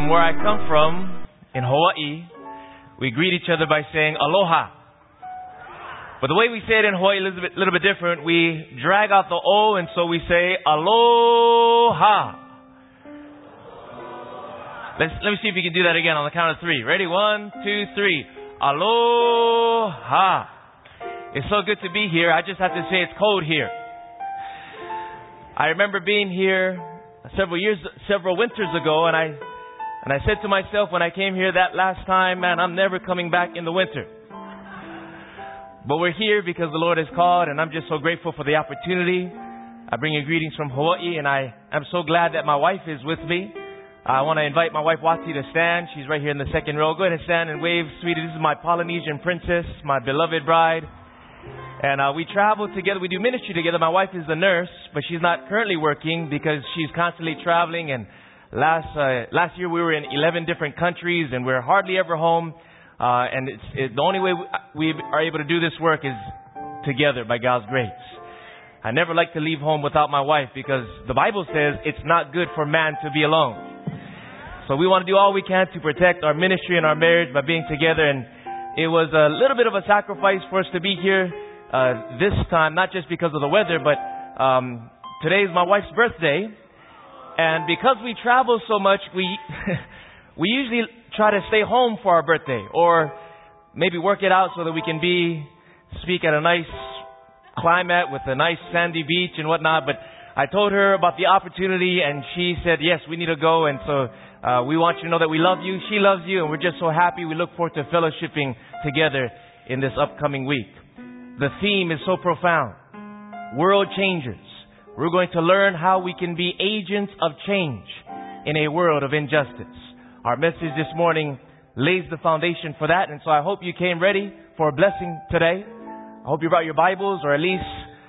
where I come from, in Hawaii, we greet each other by saying aloha. But the way we say it in Hawaii is a little bit different. We drag out the O, and so we say aloha. Let me see if you can do that again on the count of three. Ready? 1, 2, 3. Aloha. It's so good to be here. I just have to say it's cold here. I remember being here several winters ago, and I said to myself when I came here that last time, man, I'm never coming back in the winter. But we're here because the Lord has called, and I'm just so grateful for the opportunity. I bring you greetings from Hawaii, and I am so glad that my wife is with me. I want to invite my wife Wati to stand. She's right here in the second row. Go ahead and stand and wave, sweetie. This is my Polynesian princess, my beloved bride. And we travel together. We do ministry together. My wife is a nurse, but she's not currently working because she's constantly traveling. And last year we were in 11 different countries, and we're hardly ever home. And the only way we are able to do this work is together by God's grace. I never like to leave home without my wife because the Bible says it's not good for man to be alone. So we want to do all we can to protect our ministry and our marriage by being together. And it was a little bit of a sacrifice for us to be here this time, not just because of the weather, but today is my wife's birthday. And because we travel so much, we usually try to stay home for our birthday, or maybe work it out so that we can speak at a nice climate with a nice sandy beach and whatnot. But I told her about the opportunity, and she said, yes, we need to go. And so we want you to know that we love you. She loves you. And we're just so happy. We look forward to fellowshipping together in this upcoming week. The theme is so profound. World changers. We're going to learn how we can be agents of change in a world of injustice. Our message this morning lays the foundation for that. And so I hope you came ready for a blessing today. I hope you brought your Bibles, or at least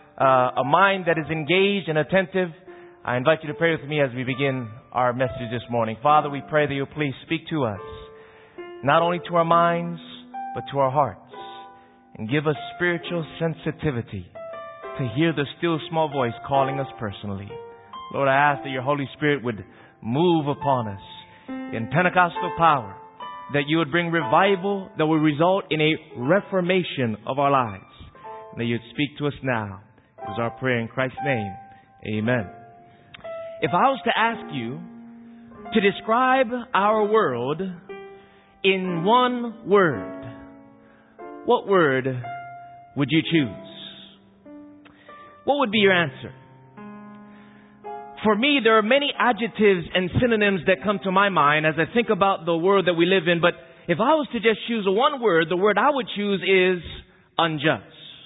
a mind that is engaged and attentive. I invite you to pray with me as we begin our message this morning. Father, we pray that you'll please speak to us, not only to our minds, but to our hearts, and give us spiritual sensitivity to hear the still small voice calling us personally. Lord, I ask that your Holy Spirit would move upon us in Pentecostal power, that you would bring revival that will result in a reformation of our lives, and that you'd speak to us now. It is our prayer in Christ's name. Amen. If I was to ask you to describe our world in one word, what word would you choose? What would be your answer? For me, there are many adjectives and synonyms that come to my mind as I think about the world that we live in. But if I was to just choose one word, the word I would choose is unjust.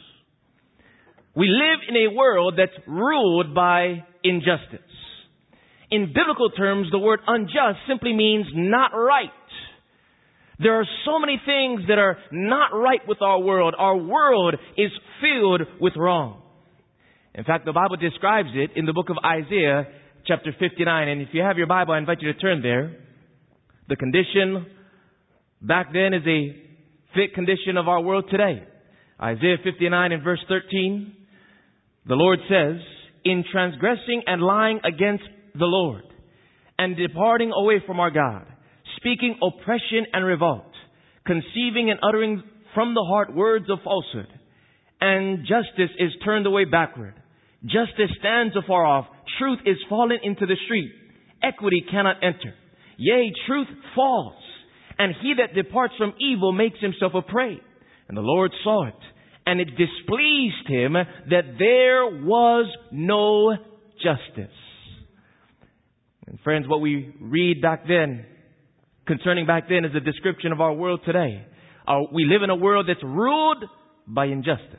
We live in a world that's ruled by injustice. In biblical terms, the word unjust simply means not right. There are so many things that are not right with our world. Our world is filled with wrong. In fact, the Bible describes it in the book of Isaiah, chapter 59. And if you have your Bible, I invite you to turn there. The condition back then is a fit condition of our world today. Isaiah 59 and verse 13. The Lord says, in transgressing and lying against the Lord, and departing away from our God, speaking oppression and revolt, conceiving and uttering from the heart words of falsehood, and justice is turned away backward. Justice stands afar off. Truth is fallen into the street. Equity cannot enter. Yea, truth falls. And he that departs from evil makes himself a prey. And the Lord saw it. And it displeased him that there was no justice. And friends, what we read back then, concerning back then, is a description of our world today. We live in a world that's ruled by injustice.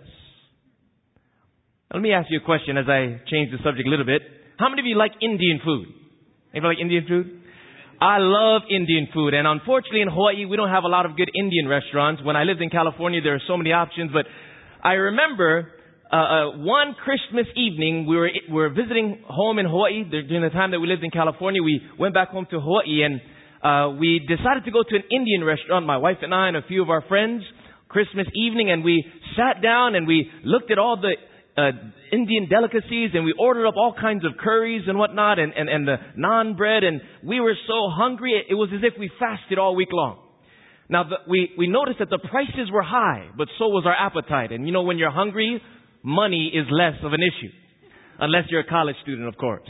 Let me ask you a question as I change the subject a little bit. How many of you like Indian food? Anybody like Indian food? I love Indian food. And unfortunately in Hawaii, we don't have a lot of good Indian restaurants. When I lived in California, there are so many options. But I remember one Christmas evening, we were visiting home in Hawaii. During the time that we lived in California, we went back home to Hawaii, and we decided to go to an Indian restaurant, my wife and I and a few of our friends, Christmas evening. And we sat down and we looked at all the Indian delicacies, and we ordered up all kinds of curries and whatnot, and the naan bread, and we were so hungry, it was as if we fasted all week long. Now, we noticed that the prices were high, but so was our appetite. And you know, when you're hungry, money is less of an issue. Unless you're a college student, of course.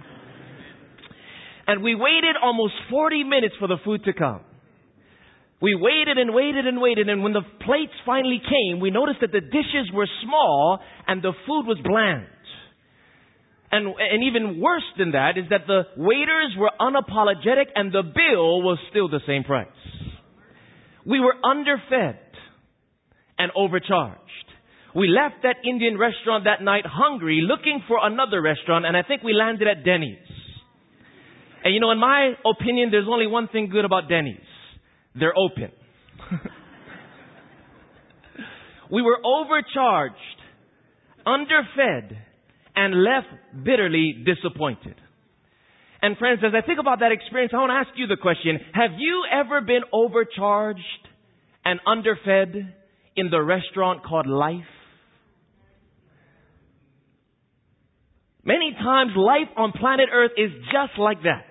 And we waited almost 40 minutes for the food to come. We waited and waited and waited, and when the plates finally came, we noticed that the dishes were small and the food was bland. And even worse than that is that the waiters were unapologetic and the bill was still the same price. We were underfed and overcharged. We left that Indian restaurant that night hungry, looking for another restaurant, and I think we landed at Denny's. And you know, in my opinion, there's only one thing good about Denny's. They're open. We were overcharged, underfed, and left bitterly disappointed. And friends, as I think about that experience, I want to ask you the question, have you ever been overcharged and underfed in the restaurant called life? Many times life on planet Earth is just like that.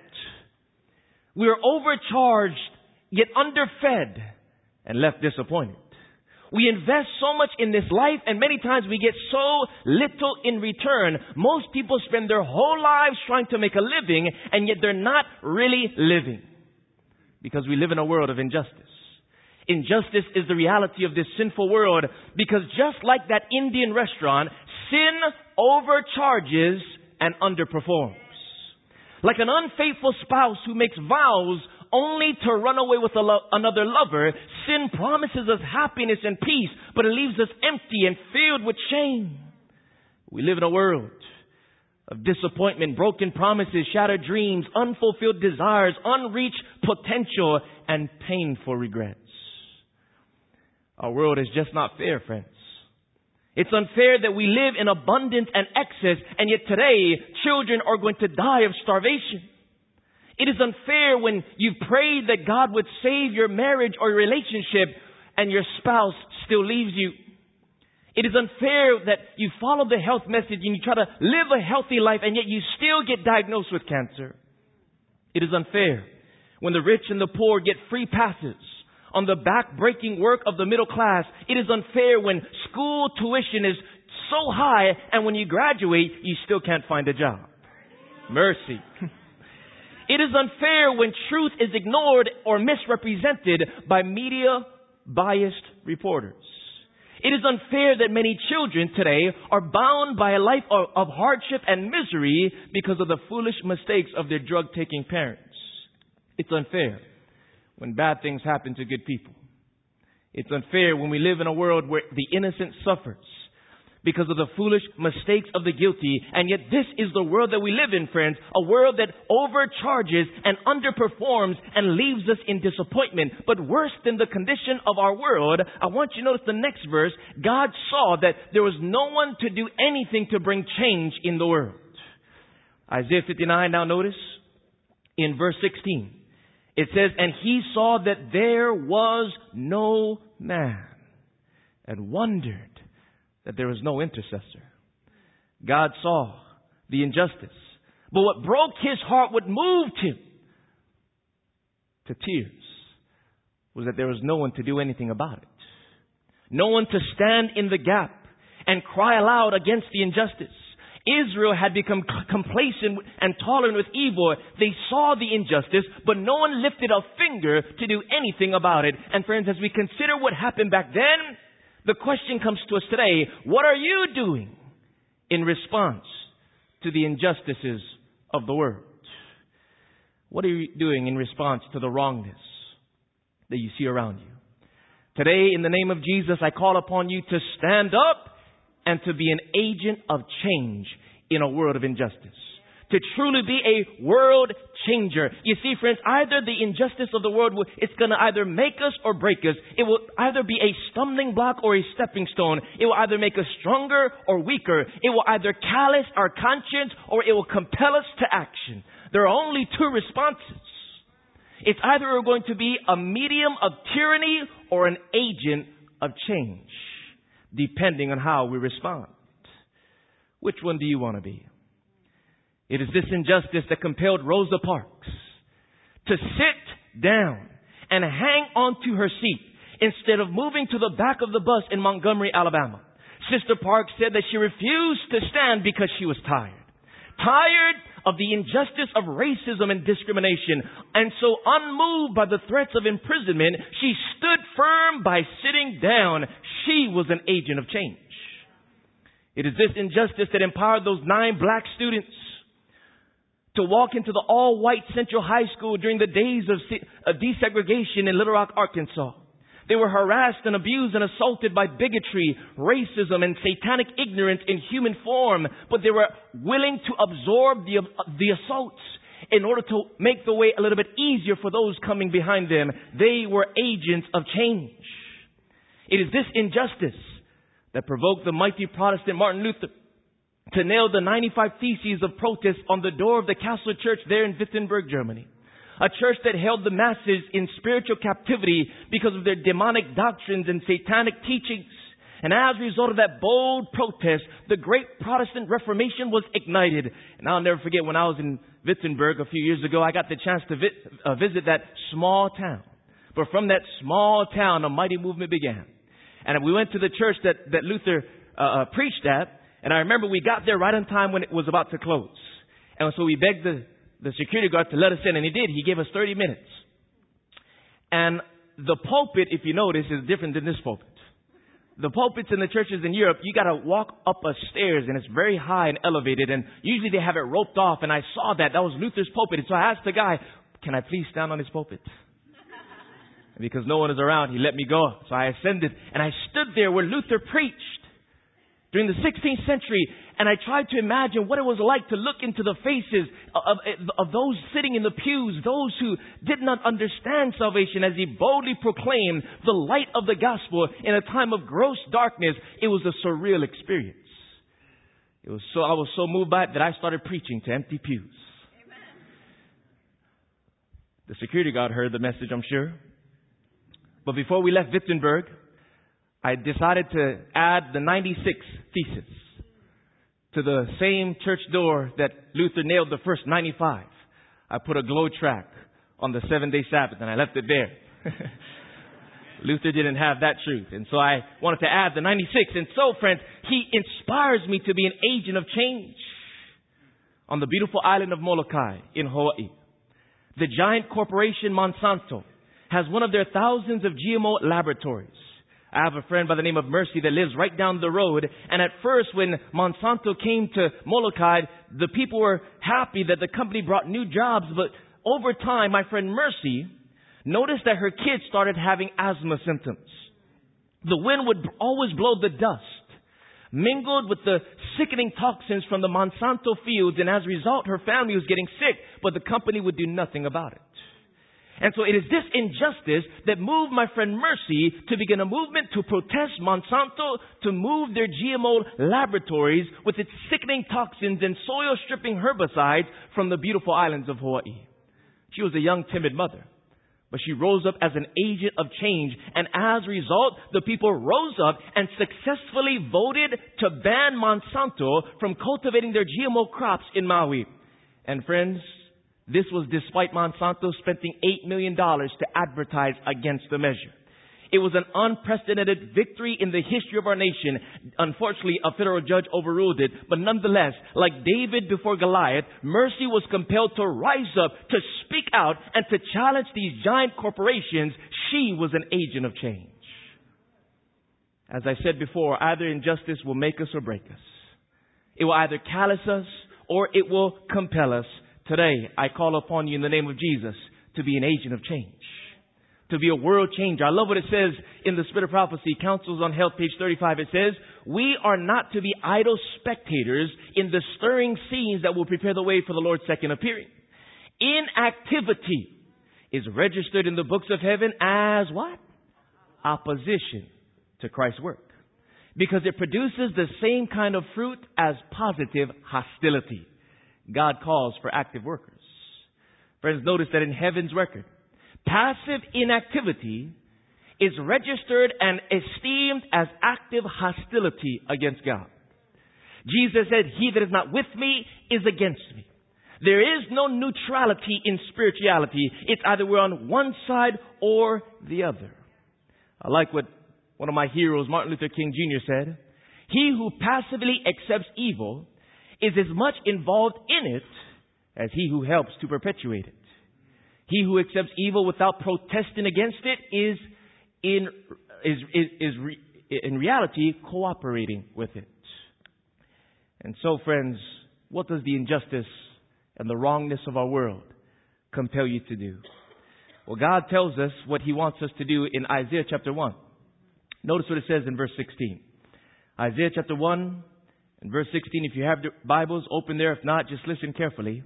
We are overcharged, yet underfed, and left disappointed. We invest so much in this life, and many times we get so little in return. Most people spend their whole lives trying to make a living, and yet they're not really living. Because we live in a world of injustice. Injustice is the reality of this sinful world, because just like that Indian restaurant, sin overcharges and underperforms. Like an unfaithful spouse who makes vows only to run away with another lover, sin promises us happiness and peace, but it leaves us empty and filled with shame. We live in a world of disappointment, broken promises, shattered dreams, unfulfilled desires, unreached potential, and painful regrets. Our world is just not fair, friends. It's unfair that we live in abundance and excess, and yet today, children are going to die of starvation. It is unfair when you prayed that God would save your marriage or your relationship, and your spouse still leaves you. It is unfair that you follow the health message and you try to live a healthy life, and yet you still get diagnosed with cancer. It is unfair when the rich and the poor get free passes on the back-breaking work of the middle class. It is unfair when school tuition is so high, and when you graduate, you still can't find a job. Mercy. It is unfair when truth is ignored or misrepresented by media-biased reporters. It is unfair that many children today are bound by a life of hardship and misery because of the foolish mistakes of their drug-taking parents. It's unfair when bad things happen to good people. It's unfair when we live in a world where the innocent suffers because of the foolish mistakes of the guilty. And yet this is the world that we live in, friends. A world that overcharges and underperforms and leaves us in disappointment. But worse than the condition of our world, I want you to notice the next verse. God saw that there was no one to do anything to bring change in the world. Isaiah 59, now notice, in verse 16. It says, and he saw that there was no man, and wondered that there was no intercessor. God saw the injustice. But what broke his heart, what moved him to tears, was that there was no one to do anything about it. No one to stand in the gap and cry aloud against the injustice. Israel had become complacent and tolerant with evil. They saw the injustice, but no one lifted a finger to do anything about it. And friends, as we consider what happened back then, the question comes to us today, what are you doing in response to the injustices of the world? What are you doing in response to the wrongness that you see around you? Today, in the name of Jesus, I call upon you to stand up and to be an agent of change in a world of injustice. To truly be a world changer. You see, friends, either the injustice of the world, it's going to either make us or break us. It will either be a stumbling block or a stepping stone. It will either make us stronger or weaker. It will either callous our conscience or it will compel us to action. There are only two responses. It's either we're going to be a medium of tyranny or an agent of change, depending on how we respond. Which one do you want to be? It is this injustice that compelled Rosa Parks to sit down and hang on to her seat instead of moving to the back of the bus in Montgomery, Alabama. Sister Parks said that she refused to stand because she was tired. Tired of the injustice of racism and discrimination. And so unmoved by the threats of imprisonment, she stood firm by sitting down. She was an agent of change. It is this injustice that empowered those 9 black students to walk into the all-white Central High School during the days of desegregation in Little Rock, Arkansas. They were harassed and abused and assaulted by bigotry, racism, and satanic ignorance in human form, but they were willing to absorb the assaults in order to make the way a little bit easier for those coming behind them. They were agents of change. It is this injustice that provoked the mighty Protestant Martin Luther to nail the 95 Theses of protest on the door of the Castle Church there in Wittenberg, Germany. A church that held the masses in spiritual captivity because of their demonic doctrines and satanic teachings. And as a result of that bold protest, the great Protestant Reformation was ignited. And I'll never forget when I was in Wittenberg a few years ago, I got the chance to visit that small town. But from that small town, a mighty movement began. And we went to the church that Luther preached at. And I remember we got there right on time when it was about to close. And so we begged the security guard to let us in, and he did. He gave us 30 minutes. And the pulpit, if you notice, is different than this pulpit. The pulpits in the churches in Europe, you got to walk up a stairs, and it's very high and elevated, and usually they have it roped off, and I saw that. That was Luther's pulpit. And so I asked the guy, can I please stand on his pulpit? And because no one is around, he let me go. So I ascended, and I stood there where Luther preached during the 16th century, and I tried to imagine what it was like to look into the faces of those sitting in the pews, those who did not understand salvation, as he boldly proclaimed the light of the gospel in a time of gross darkness. It was a surreal experience. I was so moved by it that I started preaching to empty pews. Amen. The security guard heard the message, I'm sure. But before we left Wittenberg, I decided to add the 96 Thesis to the same church door that Luther nailed the first 95. I put a glow track on the 7-day Sabbath and I left it there. Luther didn't have that truth. And so I wanted to add the 96. And so, friends, he inspires me to be an agent of change on the beautiful island of Molokai in Hawaii. The giant corporation Monsanto has one of their thousands of GMO laboratories. I have a friend by the name of Mercy that lives right down the road. And at first, when Monsanto came to Molokai, the people were happy that the company brought new jobs. But over time, my friend Mercy noticed that her kids started having asthma symptoms. The wind would always blow the dust, mingled with the sickening toxins from the Monsanto fields. And as a result, her family was getting sick, but the company would do nothing about it. And so it is this injustice that moved my friend Mercy to begin a movement to protest Monsanto to move their GMO laboratories with its sickening toxins and soil-stripping herbicides from the beautiful islands of Hawaii. She was a young, timid mother, but she rose up as an agent of change. And as a result, the people rose up and successfully voted to ban Monsanto from cultivating their GMO crops in Maui. And friends, this was despite Monsanto spending $8 million to advertise against the measure. It was an unprecedented victory in the history of our nation. Unfortunately, a federal judge overruled it. But nonetheless, like David before Goliath, Mercy was compelled to rise up, to speak out, and to challenge these giant corporations. She was an agent of change. As I said before, either injustice will make us or break us. It will either callous us or it will compel us. Today, I call upon you in the name of Jesus to be an agent of change, to be a world changer. I love what it says in the Spirit of Prophecy, Counsels on Health, page 35. It says, we are not to be idle spectators in the stirring scenes that will prepare the way for the Lord's second appearing. Inactivity is registered in the books of heaven as what? Opposition to Christ's work. Because it produces the same kind of fruit as positive hostility. God calls for active workers. Friends, notice that in heaven's record, passive inactivity is registered and esteemed as active hostility against God. Jesus said, he that is not with me is against me. There is no neutrality in spirituality. It's either we're on one side or the other. I like what one of my heroes, Martin Luther King Jr. said. He who passively accepts evil is as much involved in it as he who helps to perpetuate it. He who accepts evil without protesting against it is in reality cooperating with it. And so, friends, what does the injustice and the wrongness of our world compel you to do? Well, God tells us what He wants us to do in Isaiah chapter 1. Notice what it says in verse 16. Isaiah chapter 1 and verse 16. If you have the Bibles, open there. If not, just listen carefully.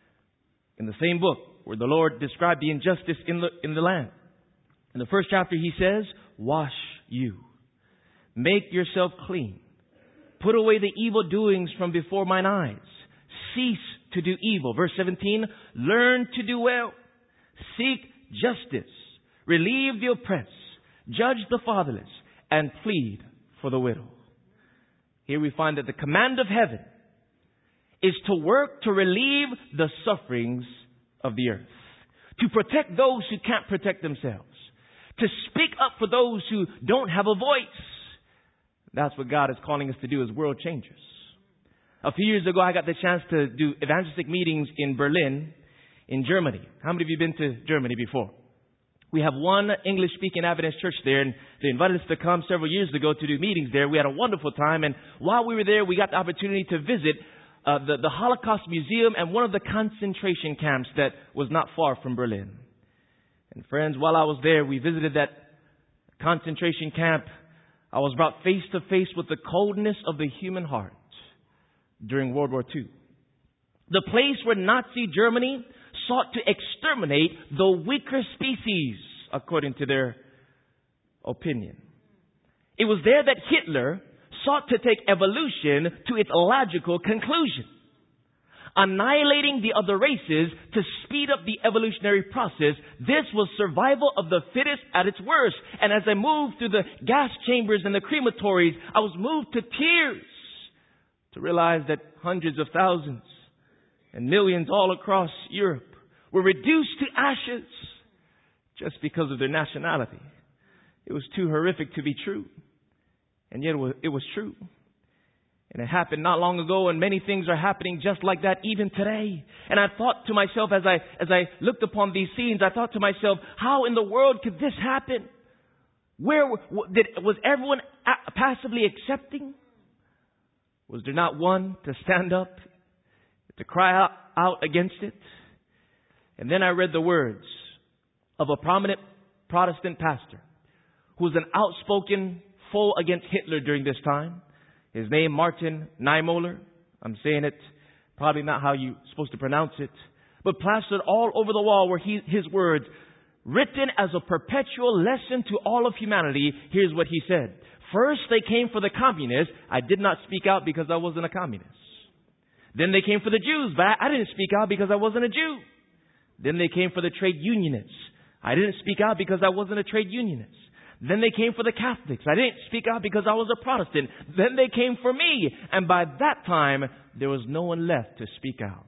In the same book where the Lord described the injustice in the land. In the first chapter, He says, wash you. Make yourself clean. Put away the evil doings from before mine eyes. Cease to do evil. Verse 17, learn to do well. Seek justice. Relieve the oppressed. Judge the fatherless. And plead for the widow. Here we find that the command of heaven is to work to relieve the sufferings of the earth. To protect those who can't protect themselves. To speak up for those who don't have a voice. That's what God is calling us to do as world changers. A few years ago, I got the chance to do evangelistic meetings in Berlin, in Germany. How many of you have been to Germany before? We have one English-speaking Adventist church there, and they invited us to come several years ago to do meetings there. We had a wonderful time, and while we were there, we got the opportunity to visit the Holocaust Museum and one of the concentration camps that was not far from Berlin. And friends, while I was there, we visited that concentration camp. I was brought face to face with the coldness of the human heart during World War II. The place where Nazi Germany sought to exterminate the weaker species, according to their opinion. It was there that Hitler sought to take evolution to its logical conclusion, annihilating the other races to speed up the evolutionary process. This was survival of the fittest at its worst. And as I moved through the gas chambers and the crematories, I was moved to tears to realize that hundreds of thousands and millions all across Europe were reduced to ashes just because of their nationality. It was too horrific to be true. And yet it was true. And it happened not long ago, and many things are happening just like that even today. And I thought to myself, as I looked upon these scenes, I thought to myself, how in the world could this happen? Was everyone passively accepting? Was there not one to stand up, to cry out against it? And then I read the words of a prominent Protestant pastor who was an outspoken foe against Hitler during this time. His name, Martin Niemöller. I'm saying it probably not how you're supposed to pronounce it. But plastered all over the wall were his words, written as a perpetual lesson to all of humanity. Here's what he said. First, they came for the communists. I did not speak out because I wasn't a communist. Then they came for the Jews, but I didn't speak out because I wasn't a Jew. Then they came for the trade unionists. I didn't speak out because I wasn't a trade unionist. Then they came for the Catholics. I didn't speak out because I was a Protestant. Then they came for me. And by that time, there was no one left to speak out.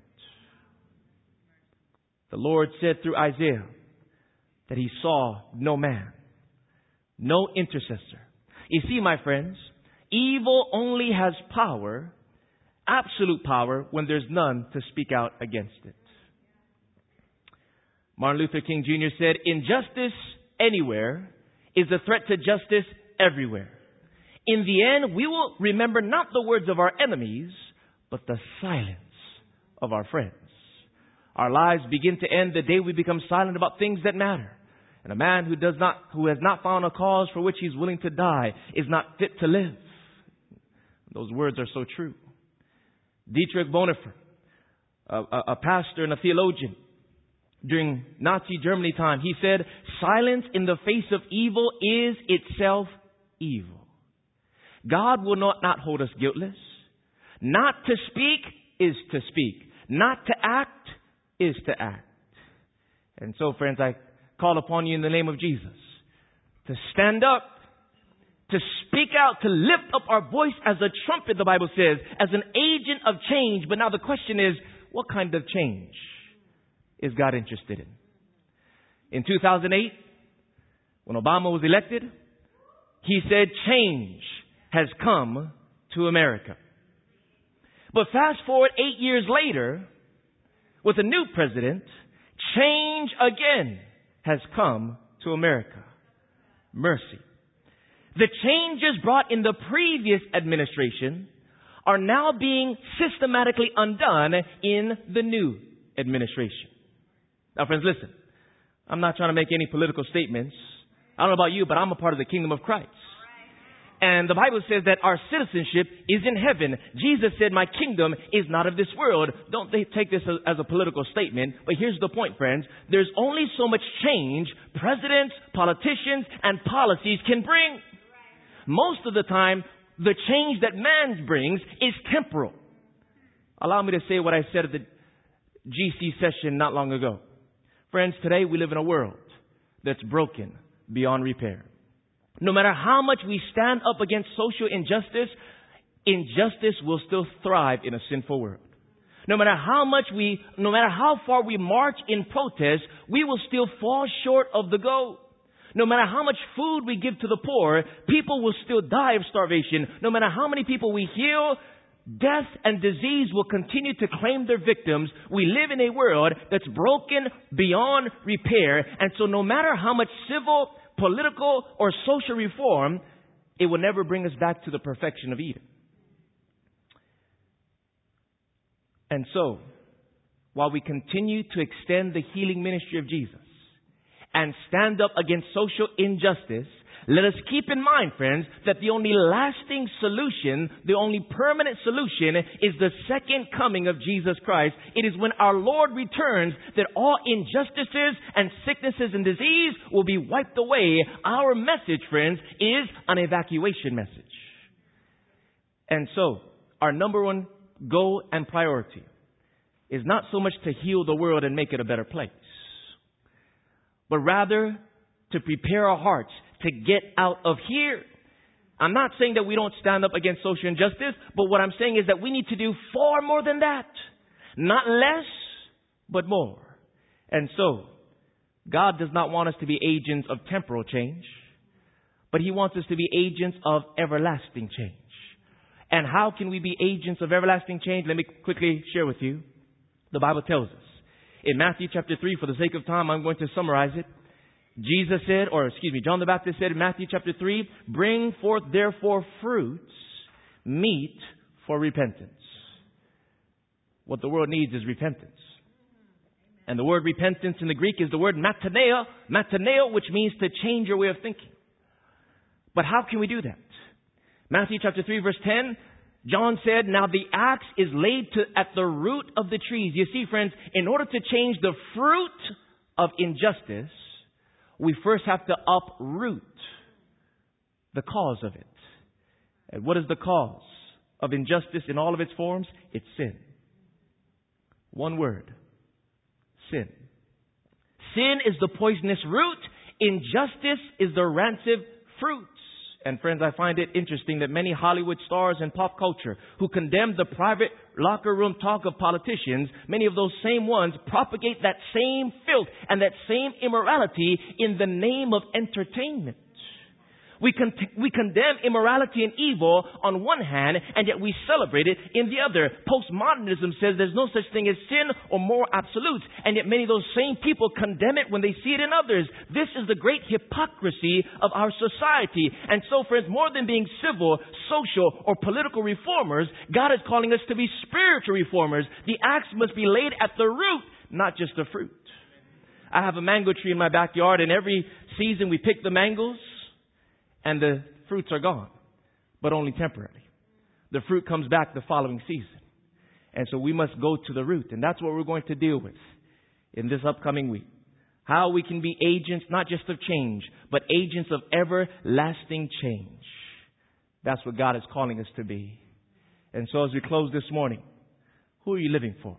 The Lord said through Isaiah that He saw no man, no intercessor. You see, my friends, evil only has power, absolute power, when there's none to speak out against it. Martin Luther King Jr. said, injustice anywhere is a threat to justice everywhere. In the end, we will remember not the words of our enemies, but the silence of our friends. Our lives begin to end the day we become silent about things that matter. And a man who has not found a cause for which he's willing to die is not fit to live. Those words are so true. Dietrich Bonhoeffer, a pastor and a theologian, during Nazi Germany time, he said, silence in the face of evil is itself evil. God will not hold us guiltless. Not to speak is to speak. Not to act is to act. And so, friends, I call upon you in the name of Jesus to stand up, to speak out, to lift up our voice as a trumpet, the Bible says, as an agent of change. But now the question is, what kind of change is God interested in? In 2008, when Obama was elected, he said change has come to America. But fast forward 8 years later, with a new president, change again has come to America. Mercy. The changes brought in the previous administration are now being systematically undone in the new administration. Now, friends, listen. I'm not trying to make any political statements. I don't know about you, but I'm a part of the kingdom of Christ. And the Bible says that our citizenship is in heaven. Jesus said, my kingdom is not of this world. Don't they take this as a political statement. But here's the point, friends. There's only so much change presidents, politicians, and policies can bring. Most of the time, the change that man brings is temporal. Allow me to say what I said at the GC session not long ago. Friends, today we live in a world that's broken beyond repair. No matter how much we stand up against social injustice, injustice will still thrive in a sinful world. No matter how far we march in protest, we will still fall short of the goal. No matter how much food we give to the poor, people will still die of starvation. No matter how many people we heal, death and disease will continue to claim their victims. We live in a world that's broken beyond repair. And so no matter how much civil, political, or social reform, it will never bring us back to the perfection of Eden. And so, while we continue to extend the healing ministry of Jesus and stand up against social injustice, let us keep in mind, friends, that the only lasting solution, the only permanent solution is the second coming of Jesus Christ. It is when our Lord returns that all injustices and sicknesses and disease will be wiped away. Our message, friends, is an evacuation message. And so, our number one goal and priority is not so much to heal the world and make it a better place, but rather to prepare our hearts to get out of here. I'm not saying that we don't stand up against social injustice, but what I'm saying is that we need to do far more than that. Not less, but more. And so, God does not want us to be agents of temporal change, but He wants us to be agents of everlasting change. And how can we be agents of everlasting change? Let me quickly share with you. The Bible tells us. In Matthew chapter 3, for the sake of time, I'm going to summarize it. John the Baptist said in Matthew chapter 3, bring forth therefore fruits, meet for repentance. What the world needs is repentance. And the word repentance in the Greek is the word mataneo, which means to change your way of thinking. But how can we do that? Matthew chapter 3 verse 10, John said, now the axe is laid at the root of the trees. You see, friends, in order to change the fruit of injustice, we first have to uproot the cause of it. And what is the cause of injustice in all of its forms? It's sin. One word. Sin. Sin is the poisonous root. Injustice is the rancid fruit. And friends, I find it interesting that many Hollywood stars and pop culture who condemn the private locker room talk of politicians, many of those same ones propagate that same filth and that same immorality in the name of entertainment. We condemn immorality and evil on one hand, and yet we celebrate it in the other. Postmodernism says there's no such thing as sin or moral absolutes, and yet many of those same people condemn it when they see it in others. This is the great hypocrisy of our society. And so, friends, more than being civil, social, or political reformers, God is calling us to be spiritual reformers. The axe must be laid at the root, not just the fruit. I have a mango tree in my backyard, and every season we pick the mangoes, and the fruits are gone, but only temporarily. The fruit comes back the following season. And so we must go to the root. And that's what we're going to deal with in this upcoming week. How we can be agents, not just of change, but agents of everlasting change. That's what God is calling us to be. And so as we close this morning, who are you living for?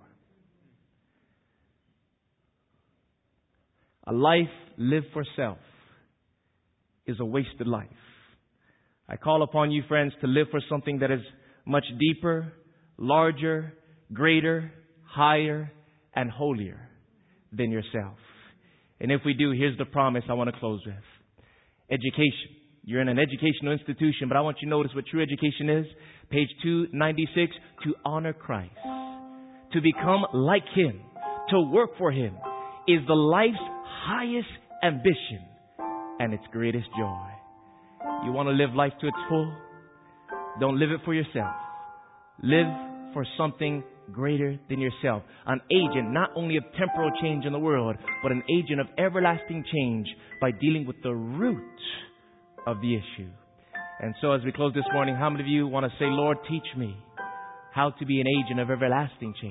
A life lived for self is a wasted life. I call upon you, friends, to live for something that is much deeper, larger, greater, higher, and holier than yourself. And if we do, here's the promise I want to close with. Education. You're in an educational institution, but I want you to notice what true education is. Page 296, to honor Christ, to become like Him, to work for Him, is the life's highest ambition and its greatest joy. You want to live life to its full? Don't live it for yourself. Live for something greater than yourself. An agent not only of temporal change in the world, but an agent of everlasting change by dealing with the root of the issue. And so as we close this morning, how many of you want to say, Lord, teach me how to be an agent of everlasting change?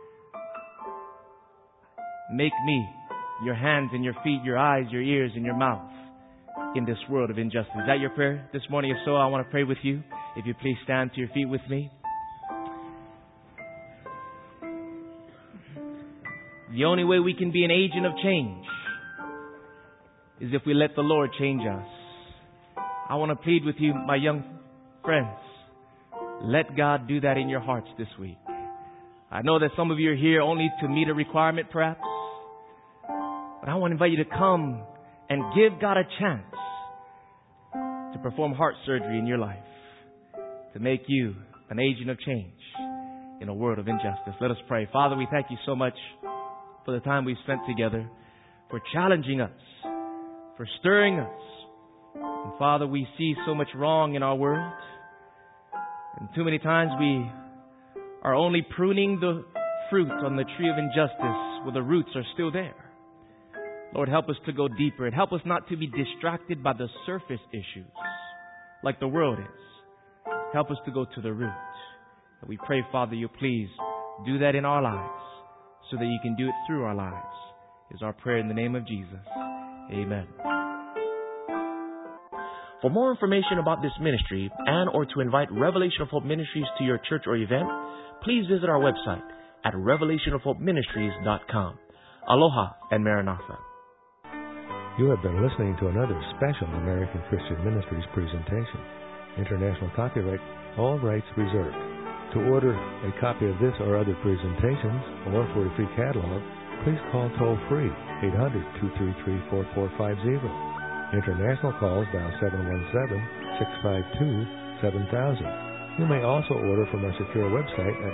Make me your hands and your feet, your eyes, your ears, and your mouth in this world of injustice. Is that your prayer this morning? If so, I want to pray with you. If you please stand to your feet with me. The only way we can be an agent of change is if we let the Lord change us. I want to plead with you, my young friends. Let God do that in your hearts this week. I know that some of you are here only to meet a requirement, perhaps. But I want to invite you to come and give God a chance to perform heart surgery in your life, to make you an agent of change in a world of injustice. Let us pray. Father, we thank you so much for the time we've spent together, for challenging us, for stirring us. And Father, we see so much wrong in our world. And too many times we are only pruning the fruit on the tree of injustice where the roots are still there. Lord, help us to go deeper and help us not to be distracted by the surface issues like the world is. Help us to go to the root. And we pray, Father, you please do that in our lives so that you can do it through our lives. Is our prayer in the name of Jesus. Amen. For more information about this ministry and or to invite Revelation of Hope Ministries to your church or event, please visit our website at revelationofhopeministries.com. Aloha and Maranatha. You have been listening to another special American Christian Ministries presentation. International copyright, all rights reserved. To order a copy of this or other presentations, or for a free catalog, please call toll-free 800-233-4450. International calls dial 717-652-7000. You may also order from our secure website at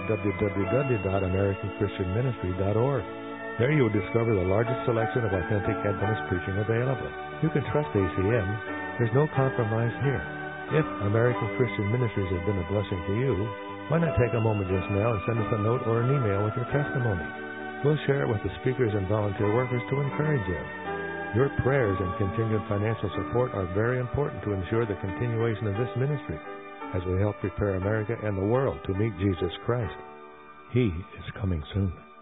www.americanchristianministry.org. There you will discover the largest selection of authentic Adventist preaching available. You can trust ACM. There's no compromise here. If American Christian Ministries has been a blessing to you, why not take a moment just now and send us a note or an email with your testimony? We'll share it with the speakers and volunteer workers to encourage you. Your prayers and continued financial support are very important to ensure the continuation of this ministry as we help prepare America and the world to meet Jesus Christ. He is coming soon.